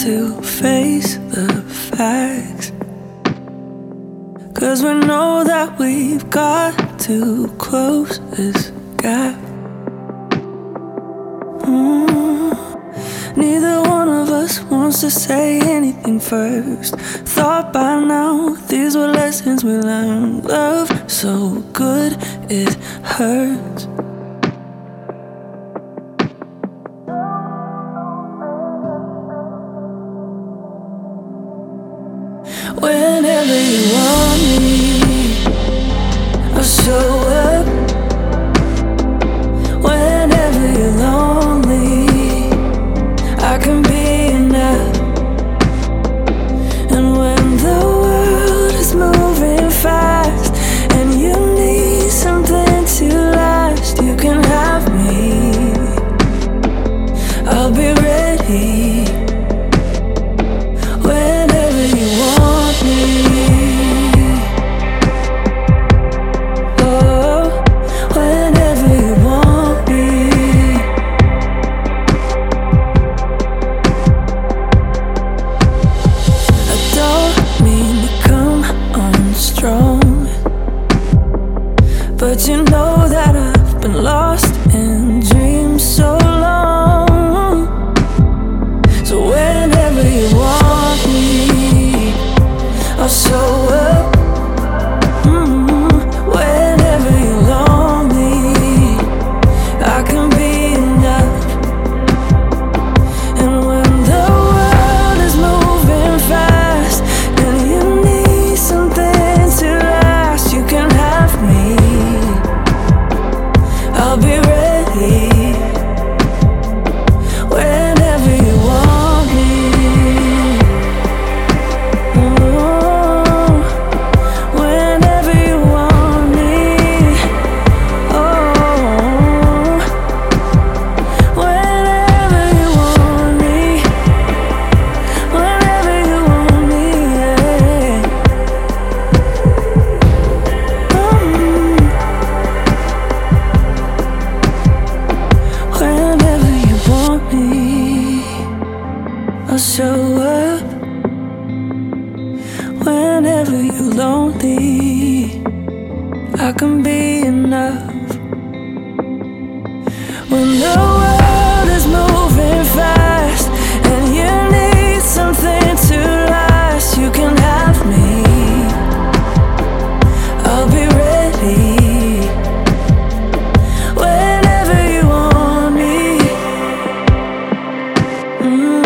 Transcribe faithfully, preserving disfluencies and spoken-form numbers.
to face the facts, 'cause we know that we've got to close this gap. mm. Neither one of us wants to say anything first. Thought by now these were lessons we learned. Love so good it hurts. Whenever you want me, I'll show up. Whenever you're lonely, I can be enough. And when the world is moving fast and you need something to last, you can have me. I'll be ready. Whenever you want me, oh, whenever you want me. I don't mean to come on strong, but you know that I've been lost in dreams so long. So whenever you want me, I'll show up. mm-hmm. Whenever you're lonely, I can be enough. And when the world is moving fast and you need something to last, you can have me. I'll be ready. Whenever you want me, oh, whenever you want me, oh, whenever you want me, whenever you want me, yeah. mm. Whenever you want me, I'll show up. Whenever you're lonely, I can be enough. When the world is moving fast and you need something to last, you can have me. I'll be ready. Whenever you want me. mm.